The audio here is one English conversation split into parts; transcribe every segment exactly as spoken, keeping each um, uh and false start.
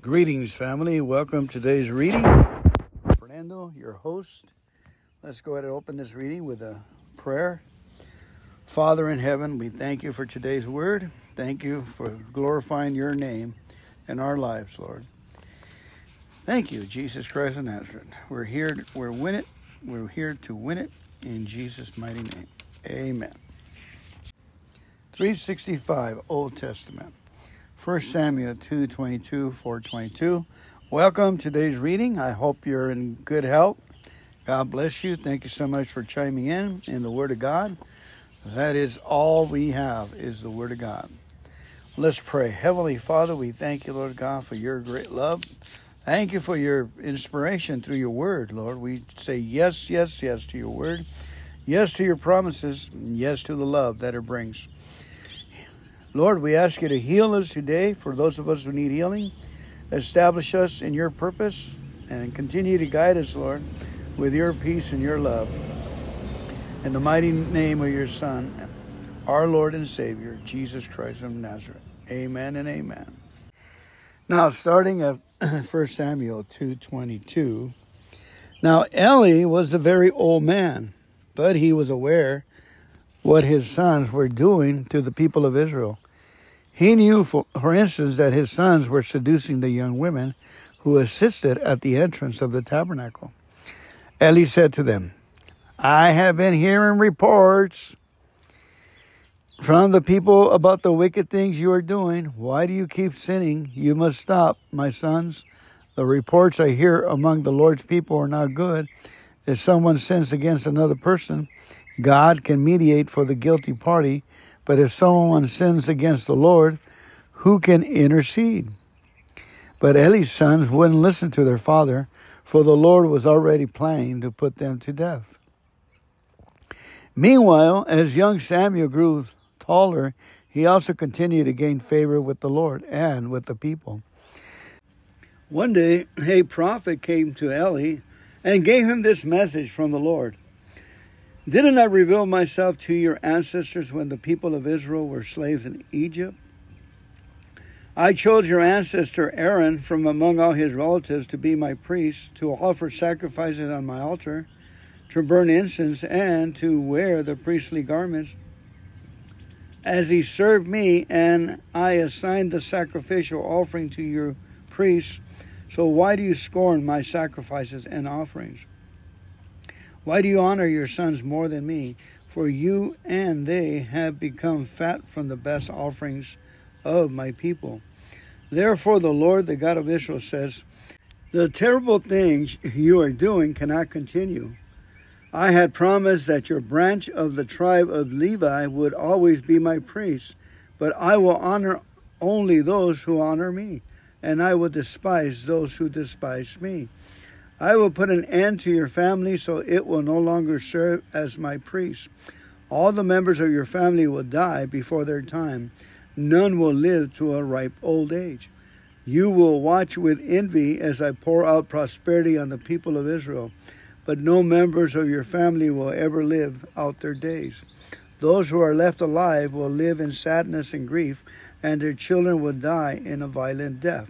Greetings, family. Welcome to today's reading. Fernando, your host. Let's go ahead and open this reading with a prayer. Father in heaven, we thank you for today's word. Thank you for glorifying your name in our lives, Lord. Thank you, Jesus Christ of Nazareth. We're here, we're win it. We're here to win it in Jesus' mighty name. Amen. three sixty-five, Old Testament. First Samuel two twenty-two, four twenty-two. Welcome to today's reading. I hope you're in good health. God bless you. Thank you so much for chiming in in the Word of God. That is all we have is the Word of God. Let's pray. Heavenly Father, we thank you, Lord God, for your great love. Thank you for your inspiration through your Word, Lord. We say yes, yes, yes to your Word. Yes to your promises. And yes to the love that it brings. Lord, we ask you to heal us today for those of us who need healing. Establish us in your purpose and continue to guide us, Lord, with your peace and your love. In the mighty name of your Son, our Lord and Savior, Jesus Christ of Nazareth. Amen and amen. Now, starting at First Samuel two twenty-two. Now, Eli was a very old man, but he was aware what his sons were doing to the people of Israel. He knew, for, for instance, that his sons were seducing the young women who assisted at the entrance of the tabernacle. Eli said to them, I have been hearing reports from the people about the wicked things you are doing. Why do you keep sinning? You must stop, my sons. The reports I hear among the Lord's people are not good. If someone sins against another person, God can mediate for the guilty party. But if someone sins against the Lord, who can intercede? But Eli's sons wouldn't listen to their father, for the Lord was already planning to put them to death. Meanwhile, as young Samuel grew taller, he also continued to gain favor with the Lord and with the people. One day, a prophet came to Eli and gave him this message from the Lord. Didn't I reveal myself to your ancestors when the people of Israel were slaves in Egypt? I chose your ancestor Aaron from among all his relatives to be my priest, to offer sacrifices on my altar, to burn incense, and to wear the priestly garments. As he served me, and I assigned the sacrificial offering to your priests, so why do you scorn my sacrifices and offerings? Why do you honor your sons more than me? For you and they have become fat from the best offerings of my people. Therefore the Lord, the God of Israel, says, the terrible things you are doing cannot continue. I had promised that your branch of the tribe of Levi would always be my priest, but I will honor only those who honor me, and I will despise those who despise me. I will put an end to your family, so it will no longer serve as my priest. All the members of your family will die before their time. None will live to a ripe old age. You will watch with envy as I pour out prosperity on the people of Israel, but no members of your family will ever live out their days. Those who are left alive will live in sadness and grief, and their children will die in a violent death.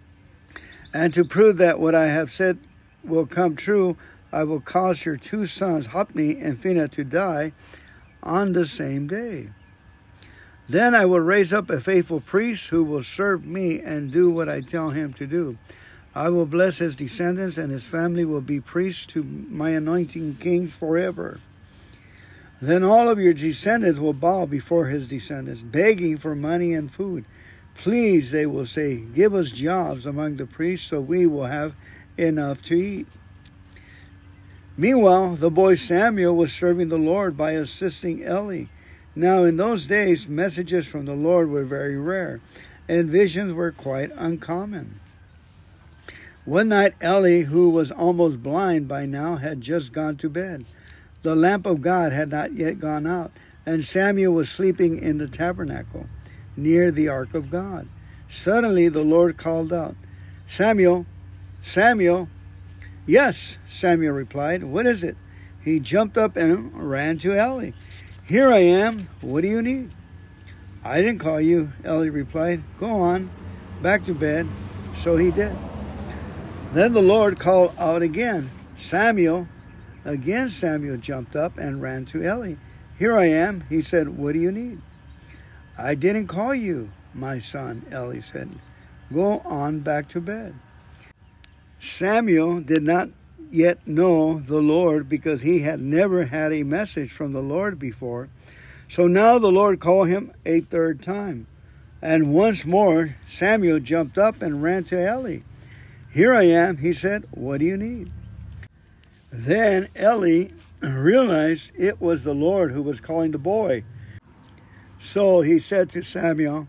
And to prove that what I have said will come true, I will cause your two sons, Hophni and Phinehas, to die on the same day. Then I will raise up a faithful priest who will serve me and do what I tell him to do. I will bless his descendants, and his family will be priests to my anointing kings forever. Then all of your descendants will bow before his descendants, begging for money and food. Please, they will say, give us jobs among the priests so we will have enough to eat. Meanwhile, the boy Samuel was serving the Lord by assisting Eli. Now, in those days, messages from the Lord were very rare, and visions were quite uncommon. One night, Eli, who was almost blind by now, had just gone to bed. The lamp of God had not yet gone out, and Samuel was sleeping in the tabernacle, near the ark of God. Suddenly, the Lord called out, Samuel, Samuel. Yes, Samuel replied. What is it? He jumped up and ran to Eli. Here I am. What do you need? I didn't call you, Eli replied. Go on, back to bed. So he did. Then the Lord called out again, Samuel. Again Samuel jumped up and ran to Eli. Here I am, he said. What do you need? I didn't call you, my son, Eli said. Go on back to bed. Samuel did not yet know the Lord because he had never had a message from the Lord before. So now the Lord called him a third time. And once more, Samuel jumped up and ran to Eli. Here I am, he said. What do you need? Then Eli realized it was the Lord who was calling the boy. So he said to Samuel,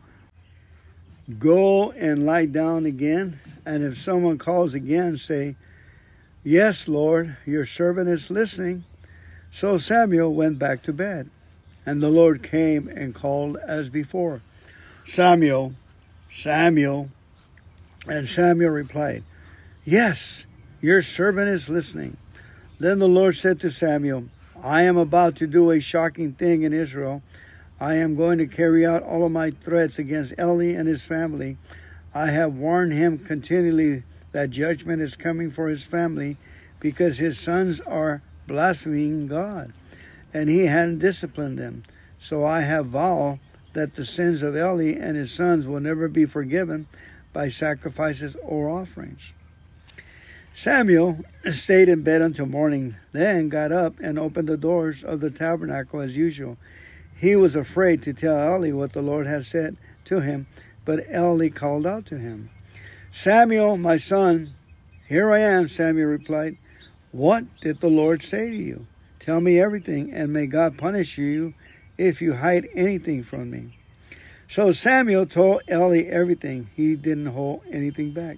go and lie down again, and if someone calls again, say, yes, Lord, your servant is listening. So Samuel went back to bed, and the Lord came and called as before, Samuel, Samuel. And Samuel replied, yes, your servant is listening. Then the Lord said to Samuel, I am about to do a shocking thing in Israel. I am going to carry out all of my threats against Eli and his family. I have warned him continually that judgment is coming for his family because his sons are blaspheming God, and he hadn't disciplined them. So I have vowed that the sins of Eli and his sons will never be forgiven by sacrifices or offerings. Samuel stayed in bed until morning, then got up and opened the doors of the tabernacle as usual. He was afraid to tell Eli what the Lord had said to him, but Eli called out to him, Samuel, my son. Here I am, Samuel replied. What did the Lord say to you? Tell me everything, and may God punish you if you hide anything from me. So Samuel told Eli everything. He didn't hold anything back.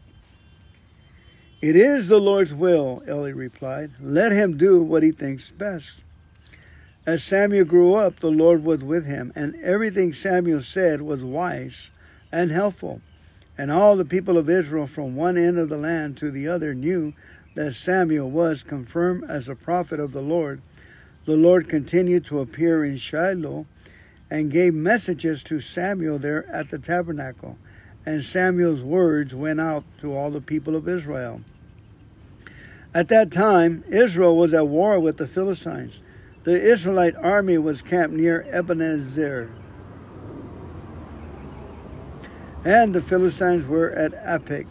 It is the Lord's will, Eli replied. Let him do what he thinks best. As Samuel grew up, the Lord was with him, and everything Samuel said was wise and helpful. And all the people of Israel from one end of the land to the other knew that Samuel was confirmed as a prophet of the Lord. The Lord continued to appear in Shiloh and gave messages to Samuel there at the tabernacle. And Samuel's words went out to all the people of Israel. At that time, Israel was at war with the Philistines. The Israelite army was camped near Ebenezer, and the Philistines were at Aphek.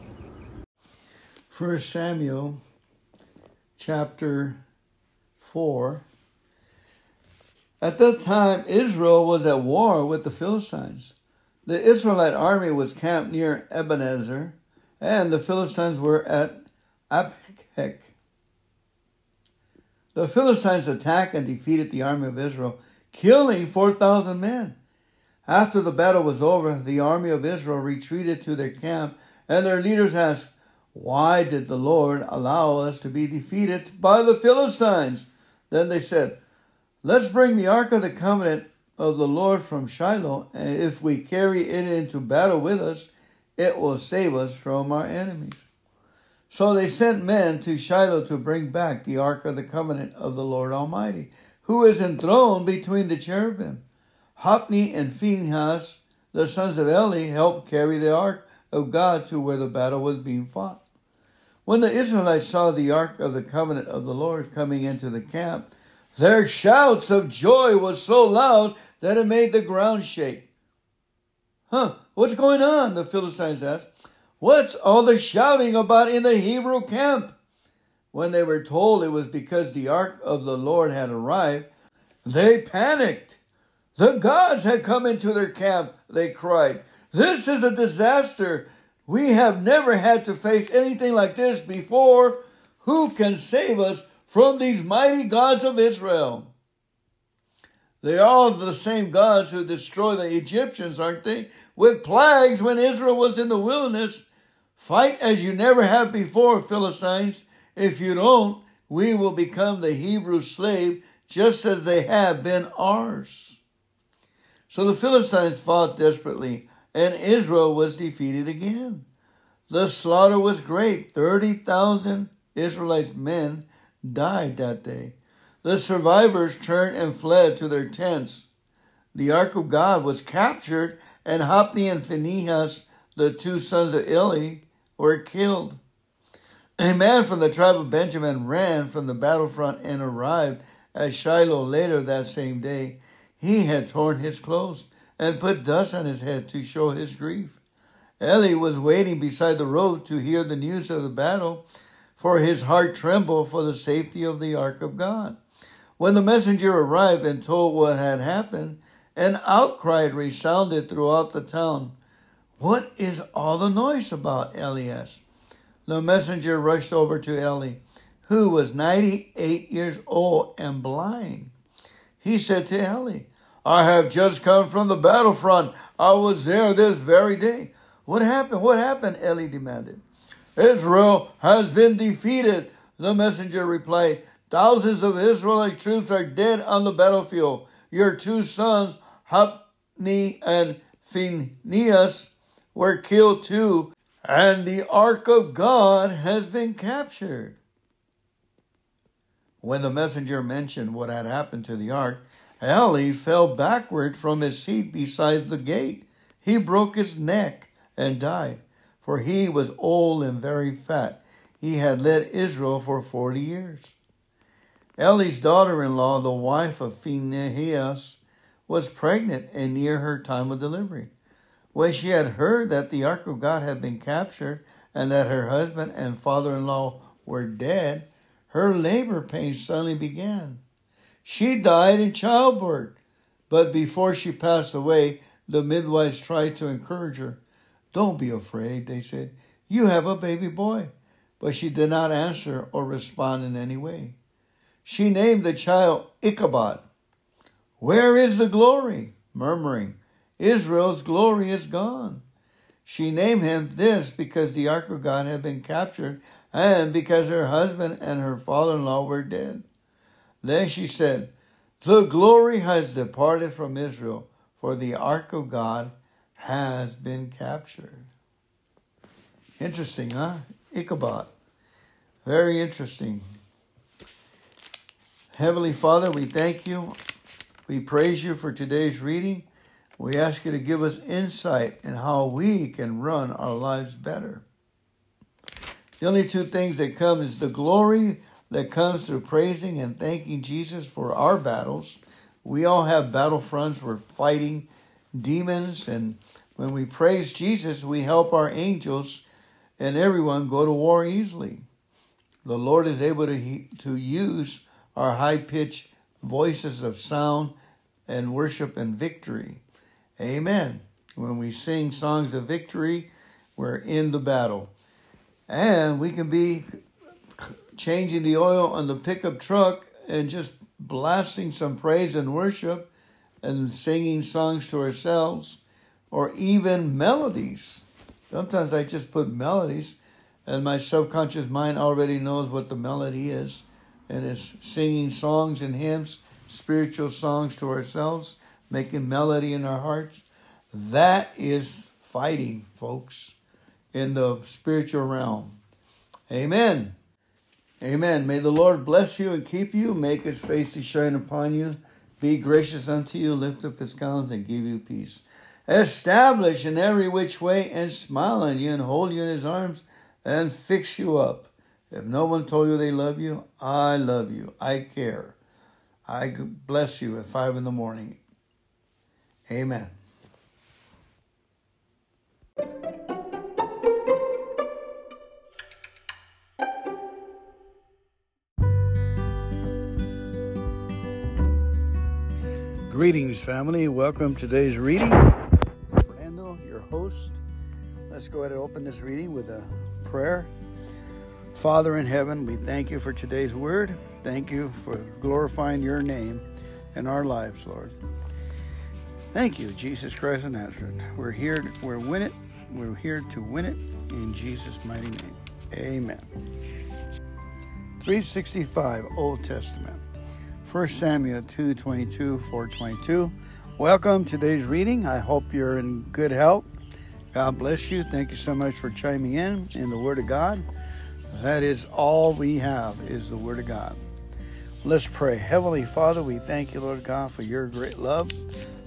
First Samuel chapter four. At that time, Israel was at war with the Philistines. The Israelite army was camped near Ebenezer, and the Philistines were at Aphek. The Philistines attacked and defeated the army of Israel, killing four thousand men. After the battle was over, the army of Israel retreated to their camp, and their leaders asked, why did the Lord allow us to be defeated by the Philistines? Then they said, let's bring the Ark of the Covenant of the Lord from Shiloh, and if we carry it into battle with us, it will save us from our enemies. So they sent men to Shiloh to bring back the Ark of the Covenant of the Lord Almighty, who is enthroned between the cherubim. Hophni and Phinehas, the sons of Eli, helped carry the Ark of God to where the battle was being fought. When the Israelites saw the Ark of the Covenant of the Lord coming into the camp, their shouts of joy was so loud that it made the ground shake. Huh, what's going on? The Philistines asked. What's all the shouting about in the Hebrew camp? When they were told it was because the Ark of the Lord had arrived, they panicked. The gods had come into their camp, they cried. This is a disaster. We have never had to face anything like this before. Who can save us from these mighty gods of Israel? They are all the same gods who destroyed the Egyptians, aren't they? With plagues when Israel was in the wilderness. Fight as you never have before, Philistines. If you don't, we will become the Hebrew slave just as they have been ours. So the Philistines fought desperately, and Israel was defeated again. The slaughter was great. thirty thousand Israelites men died that day. The survivors turned and fled to their tents. The Ark of God was captured, and Hophni and Phinehas, the two sons of Eli were killed. A man from the tribe of Benjamin ran from the battlefront and arrived at Shiloh later that same day. He had torn his clothes and put dust on his head to show his grief. Eli was waiting beside the road to hear the news of the battle, for his heart trembled for the safety of the ark of God. When the messenger arrived and told what had happened, an outcry resounded throughout the town. "What is all the noise about?" Eli asked. The messenger rushed over to Eli, who was ninety-eight years old and blind. He said to Eli, "I have just come from the battlefront. I was there this very day." "What happened? What happened?" Eli demanded. "Israel has been defeated," the messenger replied. "Thousands of Israelite troops are dead on the battlefield. Your two sons, Hophni and Phinehas, were killed too, and the ark of God has been captured." When the messenger mentioned what had happened to the ark, Eli fell backward from his seat beside the gate. He broke his neck and died, for he was old and very fat. He had led Israel for forty years. Eli's daughter-in-law, the wife of Phinehas, was pregnant and near her time of delivery. When she had heard that the ark of God had been captured and that her husband and father-in-law were dead, her labor pains suddenly began. She died in childbirth, but before she passed away, the midwives tried to encourage her. "Don't be afraid," they said. "You have a baby boy." But she did not answer or respond in any way. She named the child Ichabod. "Where is the glory?" murmuring. "Israel's glory is gone." She named him this because the ark of God had been captured and because her husband and her father-in-law were dead. Then she said, "The glory has departed from Israel, for the ark of God has been captured." Interesting, huh? Ichabod. Very interesting. Heavenly Father, we thank you. We praise you for today's reading. We ask you to give us insight in how we can run our lives better. The only two things that come is the glory that comes through praising and thanking Jesus for our battles. We all have battlefronts. We're fighting demons, and when we praise Jesus, we help our angels and everyone go to war easily. The Lord is able to, he, to use our high-pitched voices of sound and worship and victory. Amen. When we sing songs of victory, we're in the battle. And we can be changing the oil on the pickup truck and just blasting some praise and worship and singing songs to ourselves, or even melodies. Sometimes I just put melodies and my subconscious mind already knows what the melody is, and it's singing songs and hymns, spiritual songs to ourselves, making melody in our hearts. That is fighting, folks, in the spiritual realm. Amen. Amen. May the Lord bless you and keep you, make his face to shine upon you, be gracious unto you, lift up his countenance and give you peace. Establish in every which way and smile on you and hold you in his arms and fix you up. If no one told you they love you, I love you. I care. I bless you at five in the morning. Amen. Greetings, family. Welcome to today's reading. Fernando, your host. Let's go ahead and open this reading with a prayer. Father in heaven, we thank you for today's word. Thank you for glorifying your name in our lives, Lord. Thank you, Jesus Christ of Nazareth. We're here, we're win it. We're here to win it in Jesus' mighty name. Amen. three sixty-five, Old Testament. First Samuel two twenty-two, four twenty-two. Welcome to today's reading. I hope you're in good health. God bless you. Thank you so much for chiming in in the Word of God. That is all we have, is the Word of God. Let's pray. Heavenly Father, we thank you, Lord God, for your great love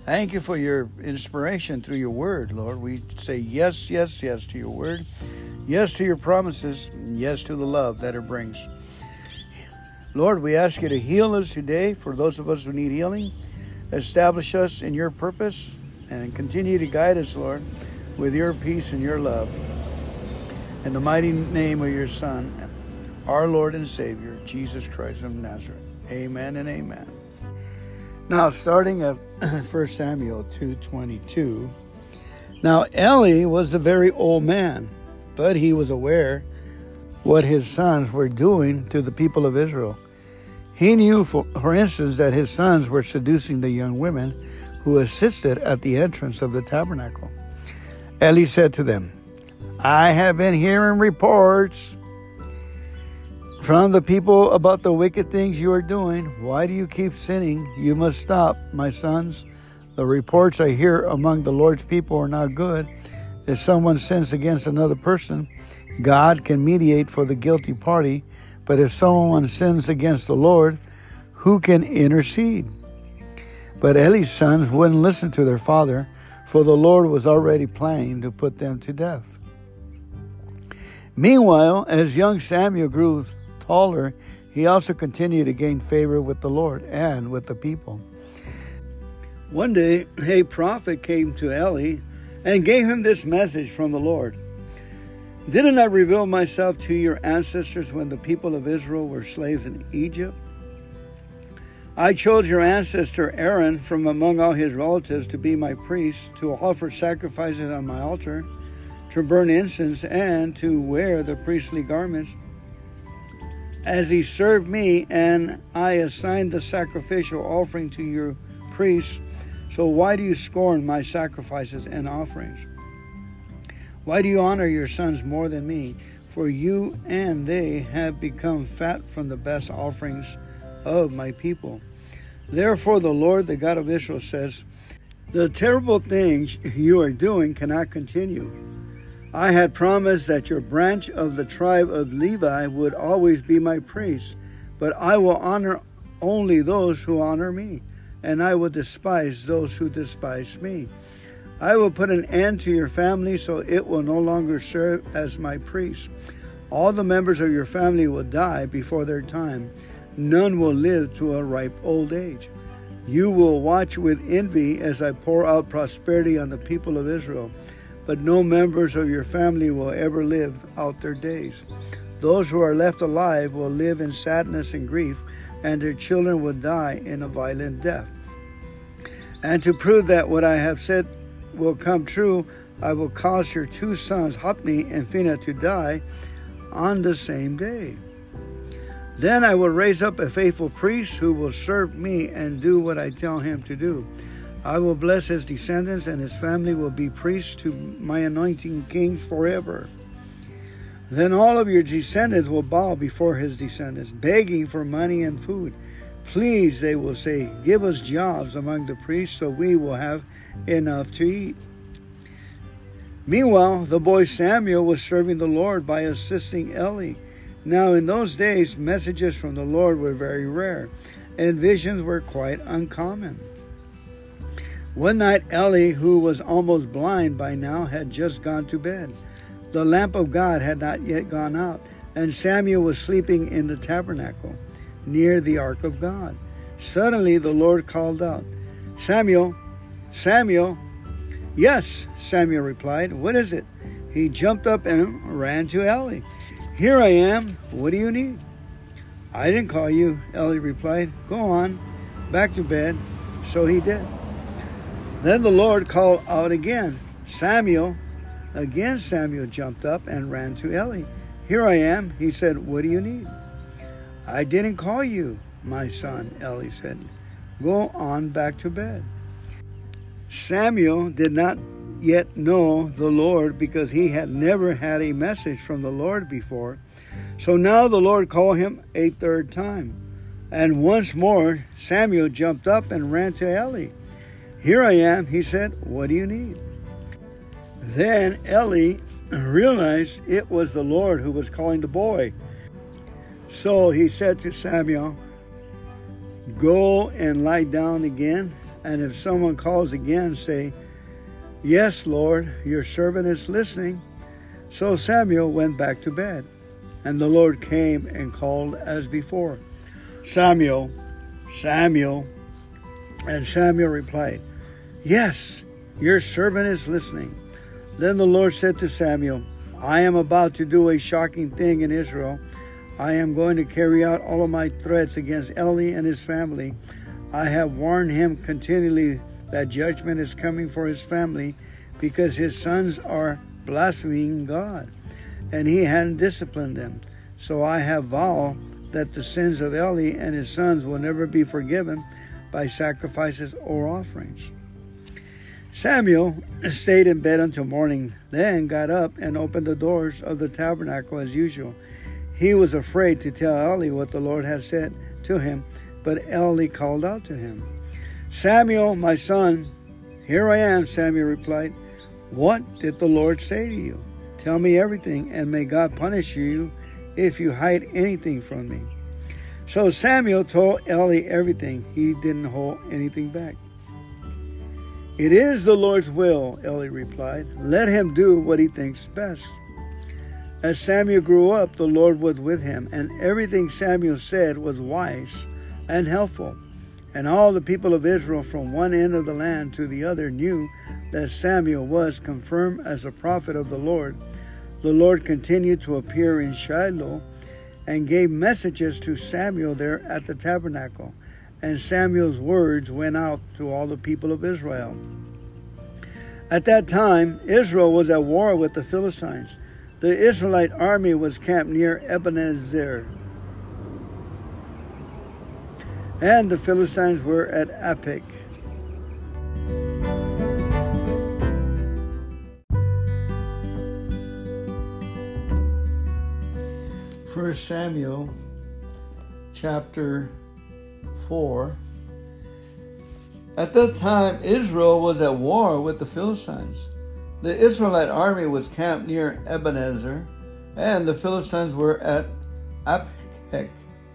Thank you for your inspiration through your word, Lord. We say yes, yes, yes to your word. Yes to your promises. Yes to the love that it brings. Lord, we ask you to heal us today for those of us who need healing. Establish us in your purpose and continue to guide us, Lord, with your peace and your love. In the mighty name of your Son, our Lord and Savior, Jesus Christ of Nazareth. Amen and amen. Now, starting at First Samuel two twenty-two. Now, Eli was a very old man, but he was aware what his sons were doing to the people of Israel. He knew, for, for instance, that his sons were seducing the young women who assisted at the entrance of the tabernacle. Eli said to them, I have been hearing reports from the people about the wicked things you are doing. Why do you keep sinning? You must stop, my sons. The reports I hear among the Lord's people are not good. If someone sins against another person, God can mediate for the guilty party. But if someone sins against the Lord, who can intercede? But Eli's sons wouldn't listen to their father, for the Lord was already planning to put them to death. Meanwhile, as young Samuel grew taller, he also continued to gain favor with the Lord and with the people. One day, a prophet came to Eli and gave him this message from the Lord. Didn't I reveal myself to your ancestors when the people of Israel were slaves in Egypt? I chose your ancestor Aaron from among all his relatives to be my priest, to offer sacrifices on my altar, to burn incense, and to wear the priestly garments. As he served me, and I assigned the sacrificial offering to your priests, so why do you scorn my sacrifices and offerings? Why do you honor your sons more than me? For you and they have become fat from the best offerings of my people. Therefore the Lord, the God of Israel, says, the terrible things you are doing cannot continue. I had promised that your branch of the tribe of Levi would always be my priest, but I will honor only those who honor me, and I will despise those who despise me. I will put an end to your family, so it will no longer serve as my priest. All the members of your family will die before their time. None will live to a ripe old age. You will watch with envy as I pour out prosperity on the people of Israel, but no members of your family will ever live out their days. Those who are left alive will live in sadness and grief, and their children will die in a violent death. And to prove that what I have said will come true, I will cause your two sons, Hophni and Phinehas, to die on the same day. Then I will raise up a faithful priest who will serve me and do what I tell him to do. I will bless his descendants, and his family will be priests to my anointing kings forever. Then all of your descendants will bow before his descendants, begging for money and food. Please, they will say, give us jobs among the priests so we will have enough to eat. Meanwhile, the boy Samuel was serving the Lord by assisting Eli. Now in those days, messages from the Lord were very rare, and visions were quite uncommon. One night, Eli, who was almost blind by now, had just gone to bed. The lamp of God had not yet gone out, and Samuel was sleeping in the tabernacle, near the ark of God. Suddenly the Lord called out, Samuel, Samuel. Yes, Samuel replied. What is it? He jumped up and ran to Eli. Here I am. What do you need? I didn't call you, Eli replied. Go on, back to bed. So he did. Then the Lord called out again, Samuel. Again Samuel jumped up and ran to Eli. Here I am, he said. What do you need? I didn't call you, my son, Eli said. Go on back to bed. Samuel did not yet know the Lord because he had never had a message from the Lord before. So now the Lord called him a third time. And once more, Samuel jumped up and ran to Eli. Here I am, he said. What do you need? Then Eli realized it was the Lord who was calling the boy. So he said to Samuel, go and lie down again. And if someone calls again, say, 'Yes, Lord, your servant is listening.'" So Samuel went back to bed, and the Lord came and called as before, "Samuel, Samuel." And Samuel replied, "Yes, your servant is listening." Then the Lord said to Samuel, "I am about to do a shocking thing in Israel. I am going to carry out all of my threats against Eli and his family. I have warned him continually that judgment is coming for his family because his sons are blaspheming God, and he hadn't disciplined them. So I have vowed that the sins of Eli and his sons will never be forgiven by sacrifices or offerings." Samuel stayed in bed until morning, then got up and opened the doors of the tabernacle as usual. He was afraid to tell Eli what the Lord had said to him, but Eli called out to him, "Samuel, my son." "Here I am," Samuel replied. "What did the Lord say to you? Tell me everything, and may God punish you if you hide anything from me." So Samuel told Eli everything. He didn't hold anything back. "It is the Lord's will," Eli replied. "Let him do what he thinks best." As Samuel grew up, the Lord was with him, and everything Samuel said was wise and helpful. And all the people of Israel from one end of the land to the other knew that Samuel was confirmed as a prophet of the Lord. The Lord continued to appear in Shiloh and gave messages to Samuel there at the tabernacle. And Samuel's words went out to all the people of Israel. At that time, Israel was at war with the Philistines. The Israelite army was camped near Ebenezer, and the Philistines were at Aphek. First Samuel chapter four. At that time, Israel was at war with the Philistines. The Israelite army was camped near Ebenezer, and the Philistines were at Aphek.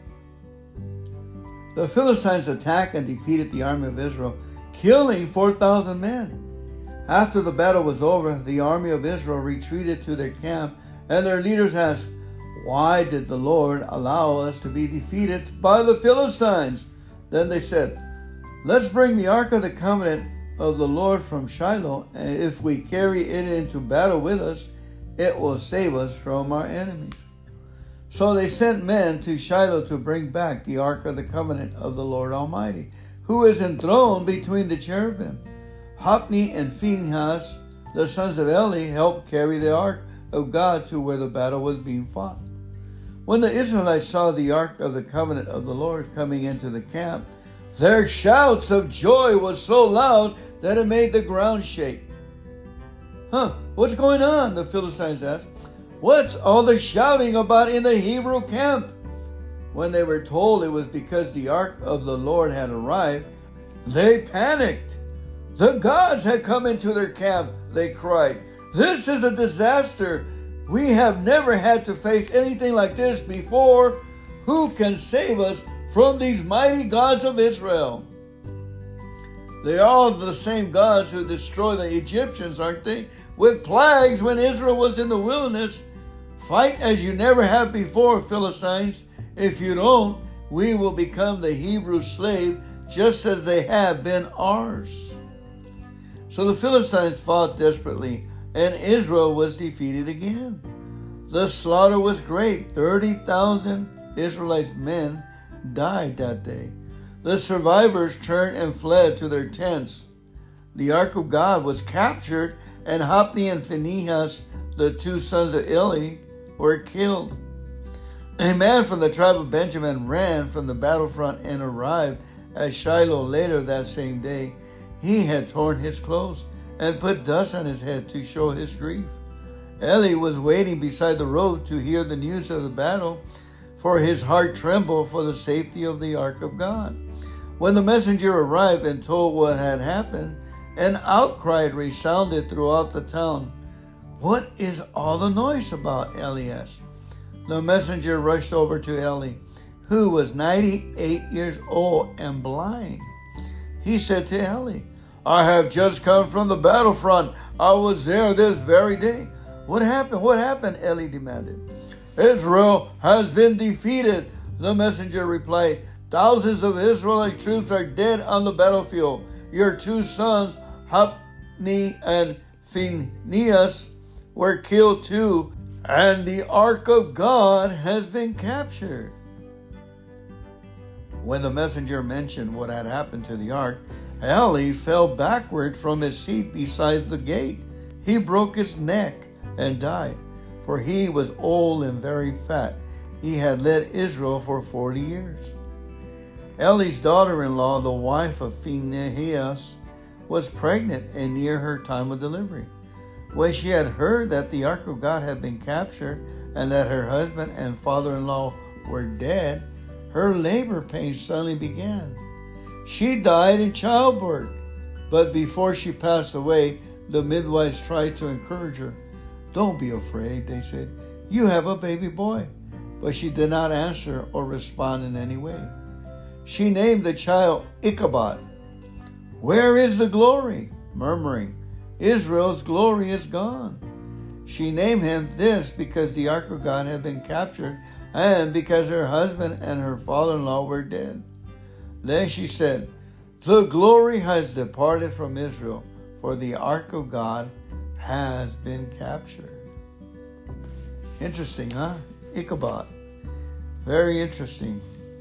The Philistines attacked and defeated the army of Israel, killing four thousand men. After the battle was over, the army of Israel retreated to their camp, and their leaders asked, "Why did the Lord allow us to be defeated by the Philistines?" Then they said, "Let's bring the Ark of the Covenant of the Lord from Shiloh, and if we carry it into battle with us, it will save us from our enemies." So they sent men to Shiloh to bring back the Ark of the Covenant of the Lord Almighty, who is enthroned between the cherubim. Hophni and Phinehas, the sons of Eli, helped carry the Ark of God to where the battle was being fought. When the Israelites saw the Ark of the Covenant of the Lord coming into the camp, their shouts of joy was so loud that it made the ground shake. "Huh, what's going on?" the Philistines asked. "What's all the shouting about in the Hebrew camp?" When they were told it was because the Ark of the Lord had arrived, they panicked. "The gods had come into their camp," they cried. "This is a disaster. We have never had to face anything like this before. Who can save us from these mighty gods of Israel?" They are all the same gods who destroyed the Egyptians, aren't they? With plagues when Israel was in the wilderness. "Fight as you never have before, Philistines. If you don't, we will become the Hebrew slave just as they have been ours." So the Philistines fought desperately, and Israel was defeated again. The slaughter was great. thirty thousand Israelites men died that day. The survivors turned and fled to their tents. The Ark of God was captured, and Hophni and Phinehas, the two sons of Eli, were killed. A man from the tribe of Benjamin ran from the battlefront and arrived at Shiloh later that same day. He had torn his clothes and put dust on his head to show his grief. Eli was waiting beside the road to hear the news of the battle, for his heart trembled for the safety of the Ark of God. When the messenger arrived and told what had happened, an outcry resounded throughout the town. "What is all the noise about?" Eli asked. The messenger rushed over to Eli, who was ninety-eight years old and blind. He said to Eli, I have just come from the battlefront. I was there this very day. What happened? What happened? Eli demanded. Israel has been defeated. The messenger replied, thousands of Israelite troops are dead on the battlefield. Your two sons, Hophni and Phinehas, were killed too, and the ark of God has been captured. When the messenger mentioned what had happened to the ark, Eli fell backward from his seat beside the gate. He broke his neck and died, for he was old and very fat. He had led Israel for forty years. Eli's daughter-in-law, the wife of Phinehas, was pregnant and near her time of delivery. When she had heard that the ark of God had been captured and that her husband and father-in-law were dead, her labor pains suddenly began. She died in childbirth, but before she passed away, the midwives tried to encourage her. Don't be afraid, they said. You have a baby boy. But she did not answer or respond in any way. She named the child Ichabod. Where is the glory? Murmuring, Israel's glory is gone. She named him this because the ark of God had been captured and because her husband and her father-in-law were dead. Then she said, the glory has departed from Israel, for the ark of God has been captured. Interesting, huh? Ichabod. Very interesting.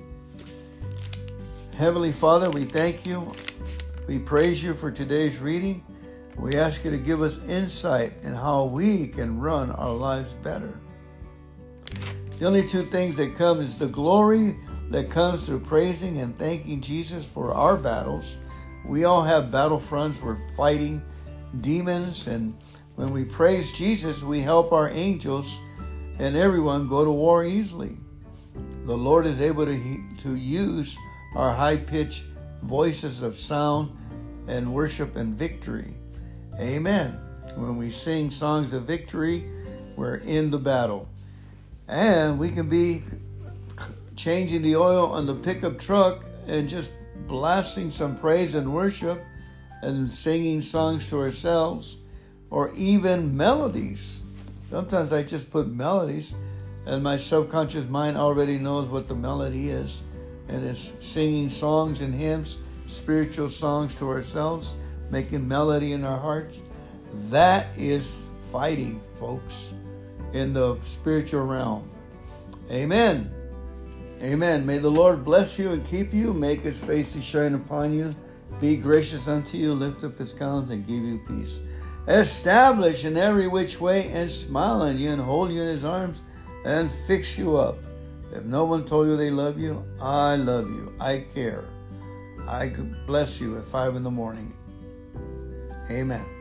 Heavenly Father, we thank you. We praise you for today's reading. We ask you to give us insight in how we can run our lives better. The only two things that come is the glory that comes through praising and thanking Jesus for our battles. We all have battlefronts. We're fighting demons, and when we praise Jesus, we help our angels and everyone go to war easily. The Lord is able to, to use our high-pitched voices of sound and worship and victory. Amen. When we sing songs of victory, we're in the battle. And we can be changing the oil on the pickup truck and just blasting some praise and worship and singing songs to ourselves, or even melodies. Sometimes I just put melodies and my subconscious mind already knows what the melody is, and it's singing songs and hymns, spiritual songs to ourselves, making melody in our hearts. That is fighting, folks, in the spiritual realm. Amen. Amen. May the Lord bless you and keep you, make his face to shine upon you, be gracious unto you, lift up his countenance and give you peace. Establish in every which way and smile on you and hold you in his arms and fix you up. If no one told you they love you, I love you. I care. I could bless you at five in the morning. Amen.